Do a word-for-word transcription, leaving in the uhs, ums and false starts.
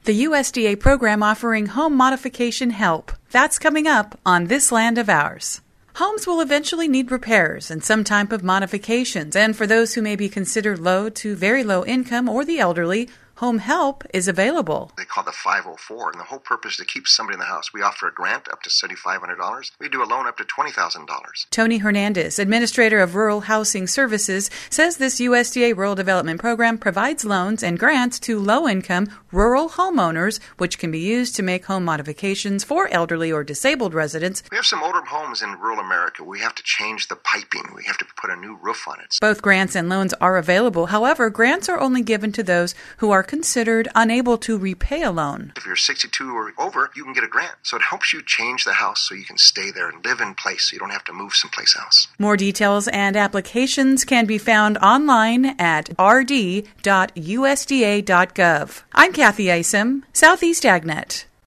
The U S D A program offering home modification help. That's coming up on This Land of Ours. Homes will eventually need repairs and some type of modifications, and for those who may be considered low to very low income or the elderly, home help is available. They call it the five oh four, and the whole purpose is to keep somebody in the house. We offer a grant up to seven thousand five hundred dollars. We do a loan up to twenty thousand dollars. Tony Hernandez, Administrator of Rural Housing Services, says this U S D A Rural Development Program provides loans and grants to low-income rural homeowners, which can be used to make home modifications for elderly or disabled residents. We have some older homes in rural America. We have to change the piping. We have to put a new roof on it. Both grants and loans are available. However, grants are only given to those who are considered unable to repay a loan. If you're sixty-two or over, you can get a grant. So it helps you change the house so you can stay there and live in place so you don't have to move someplace else. More details and applications can be found online at r d dot u s d a dot gov. I'm Kathy Isom, Southeast AgNet.